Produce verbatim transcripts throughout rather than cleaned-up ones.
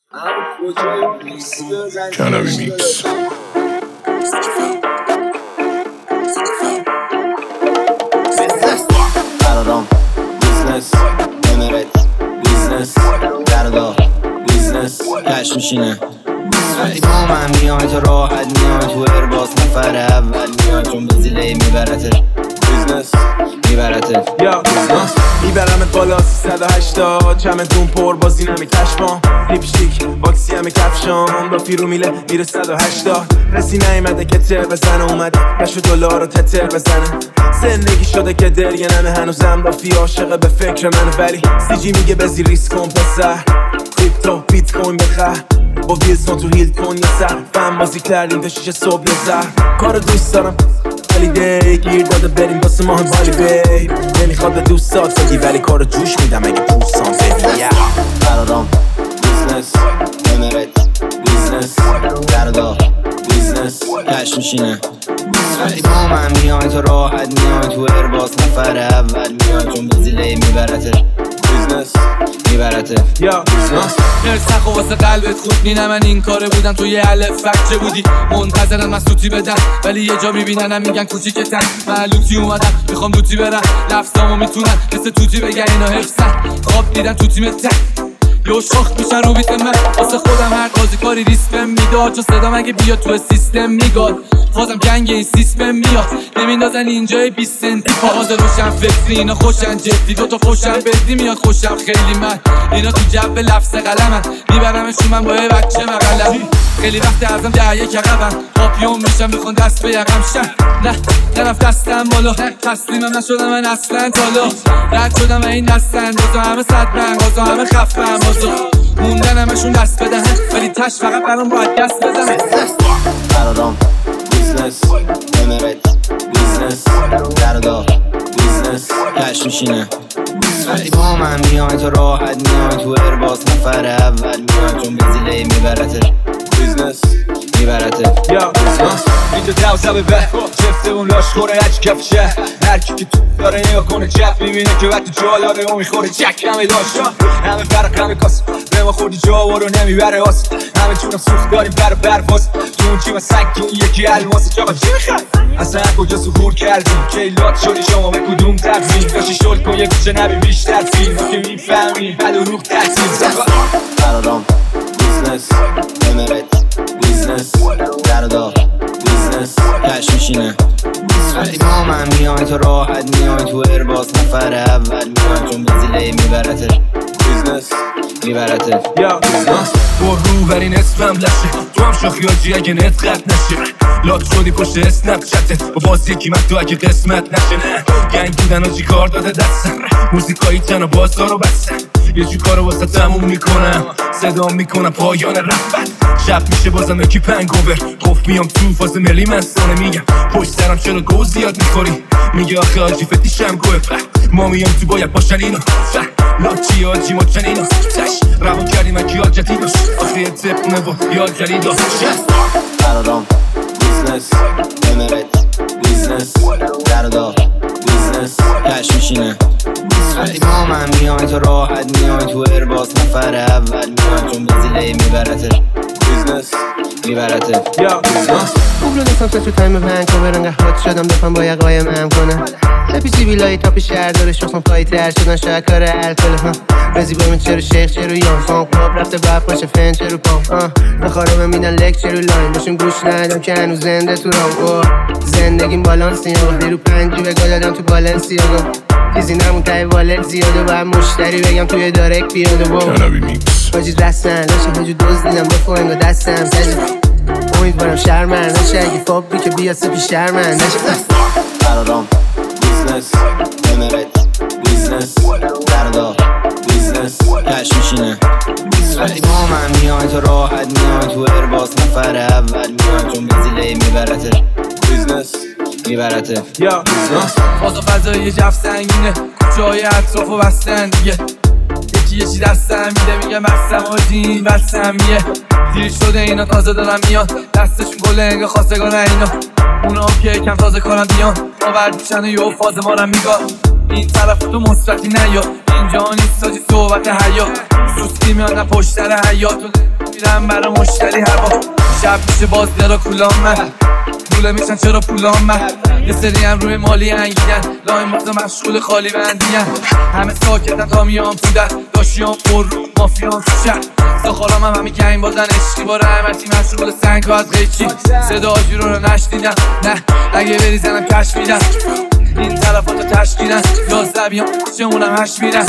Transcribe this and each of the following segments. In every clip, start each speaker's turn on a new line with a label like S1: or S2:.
S1: Cannabis Mix.
S2: برادام بیزنس امرت بیزنس دردا بیزنس کش میشینه ولی با من میای تو راحت میای تو ارباس نفر اول میای چون به زیله میبرته بیزنس میبرته
S3: یا میبرمت بالا سیصد و هشتاد چمدون پر بازی نمی کشمام لیپشتیک واکسی همه کفشام با فیرو میله میره صد و هشتاد رسی نیمده که تر بزنه اومده کشو دلار رو تتر بزنه زندگی شده که درگه نمه هنوزم رافی عاشقه به فکر منه ولی سیجی میگه بزی ریسک کن پسر کریپتو بیت کوین بخر با ویلسون تو هیل کن یه سر فهم بازی کردیم تا شیشه صبح یه زر کارو دوست دارم ولی دی گیر داده بریم واسه ماه بالی بی نمیخواد به دوستات بگی ولی کارو جوش میدم اگه پوستان بگی
S2: برادام بیزنس امرت بیزنس دردا بیزنس کش میشینه ولی با من میای تو راحت میای تو ارباس نفر اول میای چون به زیله میبرته بیزنس میبرته
S3: یا
S4: نرسخ و واسه قلبت خود مینه من این کاره بودم تو یه الف فکچه بودی منتظرم از توتی بدن ولی یه جا میبیننم میگن کوچیکتن معلوتی اومدم میخوام دوتی برم لفظامو میتونن مثل توتی بگن اینا حفظن خواب دیدن تو تیمت یو شاخ میشن رو بیت من واسه خودم هر قاضی کاری ریسپم میداد چون صدام اگه بیاد تو سیستم میگاد بازم گنگ این سیستم میاد نمیندازن اینجای بیست سنتی پاغاز روشن فکری اینا خوشن جدی دوتا خوشن بدی میاد خوشم خیلی من اینا تو جو لفظ قلمن میبرمشون من با یه بچه مقلبی خیلی وقت ازم ده یک عقبم پاپیون میشم میخوان دست به یقم شن نه نرفت دستم بالا تسلیمم نشدم من اصلا تالا رد شدم این دستن بازا همه صدمن بازا همه خفن بازا موندن همشون دست بدهن ولی تش فقط برام باید دست بزنه
S2: برادام بیزنس امرت بیزنس دردا بیزنس کش میشینه ولی با من میای تو راحت میای تو ارباس نفر اول میای چون به زیله میبرته بیزنس میبرته
S3: یا
S5: اینجا دوزه به به جفته اون لاش خوره هج کفشه هرکی که تو داره نگاه کنه جف میبینه که وقتی جالاره اون میخوره چک همه داشت همه فرق همه کاس به ما خوردی جاوا رو نمیبره آس همه چونم سوخت داریم بر برواز تو اون چی مسک تو اون یکی الماس چاقا چی میخوای اصلا کجا سهور کردیم کیلات شدی شما به کدوم تبزیم داشتی شل کن یه بیشه نبی بیشتر فیلم که میفهمیم بل و روح تحصیل
S2: برادام بیزنس امرت بیزنس دردا بیزنس کش میشینه ولی با من میای تو راحت میای تو ارباس نفر اول میای چون به زیله میبرته بیزنس میبرته
S3: یا
S5: با رو برین اسمم لشه تو هم شاخیاجی اگه نت قد نشه لاک شدی پشت اسنپ چتت با باز یکی من تو اگه قسمت نشه نه گنگ بودن و چی کار داده دستم موزیکایی تن و بازار رو بستن یه جو کارو واسه تموم میکنم صدا میکنم پایان رفت شب میشه بازم یکی پنگوور خوف میام تو فاز ملی منستانه میگم پشت سرم چرا گو زیاد میخوری میگه آخه آجی فتیشم گوه ما میام تو باید باشن اینو لاچی آجی ما چنینو تش روان کردیم اکی آج جدیداش آخه یه تپنه و یاد جدیداش
S2: برادام بیزنس امرت بیزنس دردا بیزنس کش میشینه ولی با من میای تو راحت میای تو ارباس نفر اول میای چون به زیله میبرته بیزنس میبرته
S3: یا
S6: خوب رو دستم سه تو تایم ونکوور انقدر حاد شدم دفعم با یه قایم هم کنه سپیچی بیلایی تاپ شهر داره شخصم پایی تر شدن شاید کار الکل ها رزی بایمون چرو شیخ چرو یان فان کلاب رفته باید باشه فن چرو پام نخوارم میدن لک چرو لاین باشون گوش ندم که هنوز زنده تو رام زندگیم بالانسی ها دیرو پنجی بگاه دادم تو بالانسی ها چیزی نمون تای والت زیاده باید مشتری بگم توی دارک بیاده با
S1: Cannabis Mix.
S6: باجی رستن لاشه هجو دوز دیدم بفو انگا دستم سجد امیدوارم شرمن نشه اگه فابری که بیاد سپی شرمن نشه
S2: برادام بیزنس امرت بیزنس دردا بیزنس کش میشینه ولی با من میای تو راحت میای تو ارباس نفر اول میای چون به زیله میبرته بیزنس میبرته
S3: یا
S4: بازا فضایی یه جف سنگینه کوچه های اطراف و بستن دیگه یکی یه چی دستم میده میگه بستم آجین بستم میه دیر شده اینا تازه دارم میاد دستشون گله انگه خواستگان اینا اونا هم که یکم تازه کارم بیان ما بردیشن و یه فاز مارم میگاه این طرف تو مثبتی نیا اینجا نیست تاجی صحبت حیا سوستی میادن پشتر حیات میرم برا مشتری هوا شب میشه باز درا کلام من پوله میشن چرا پولام من یه سری هم روی مالی انگیدن لاین مازه مشغول خالی بندیگن همه ساکتن تا میام تو در داشیام پر رو مافیام تو شهر ساخارام هم همی گنگ بازن عشقی با رحمتی مشغول سنگ ها از قیچی صدا آجیرو رو نشنیدم نه اگه بری زنم کش میدم این طرفاتو تشکیلن یازده بیام چمونم هش میرن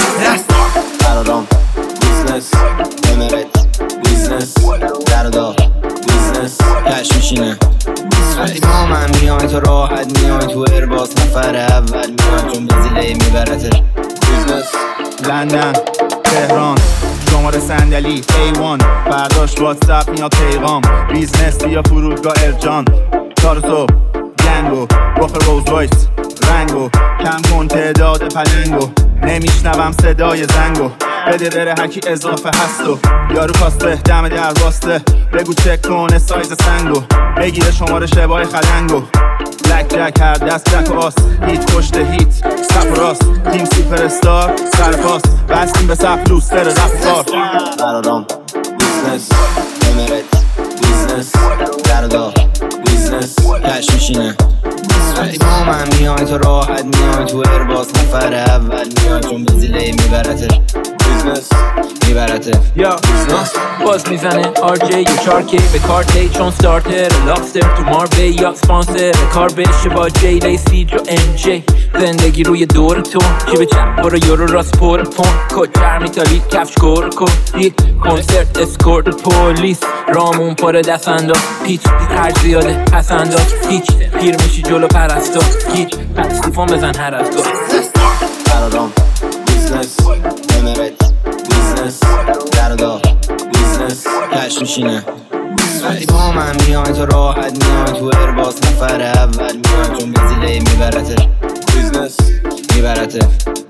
S2: قرارام بیزنس امرت بیزنس دردا بیزنس کش میشینه وقتی با من میای تو راحت میای تو ارباس نفر اول میای چون بزیله میبرته بیزنس
S7: لندن تهران شماره صندلی ای وان برداشت واتساپ میاد پیغام بیزنس بیا فرودگاه ارجان کار تو گنگو رخ روز وایس رنگو کم کن تعداد پلنگو نمیشنوم صدای زنگو بده بره هرکی اضافه هستو یارو کاسته دم در واسته بگو چک کنه سایز سنگو بگیره شماره شبای خلنگو بلک جک هر دست جک و آس هیت پشت هیت سپ و راست تیم سوپر استار سر پاس بستیم به سپ لوستر رفتار
S2: قرارام بیزنس امرت بیزنس دردا بیزنس کش میشینه وقتی با من میای تو راحت میای تو ارباس نفر اول میای چون بزیله میبرته بیزنس میبرته
S8: یا باز میزنه آر جی یه چارکی به کارتی چون ستارتر لاکستر تو ماربی یا سپانسر کار بشه با جی لیسی جو ام جی زندگی روی دور تو چی به چپ برو یورو راست پر پون کچر میتالی کفش کور کن یک کنسرت اسکورت پولیس رامون پر دست انداز پیچ هر زیاده پس انداز هیچ پیر میشی جلو پرستا گیج پستیفون بزن هر از گاه
S2: قرارام بیزنس امرت بیزنس دردا بیزنس کش میشینه وقتی با من میای تو راحت میای تو ارباس نفر اول میای چون بزیله میبرته بیزنس میبرته